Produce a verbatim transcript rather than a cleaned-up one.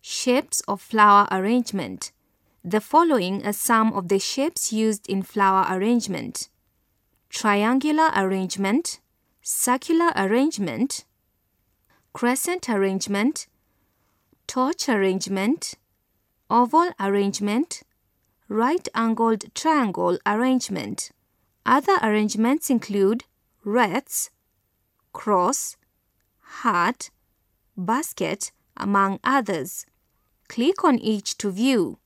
Shapes of flower arrangement. The following are some of the shapes used in flower arrangement: triangular arrangement, circular arrangement, crescent arrangement, torch arrangement, oval arrangement, right-angled triangle arrangement. Other arrangements include wreaths, cross, heart, basket, among others. Click on each to view.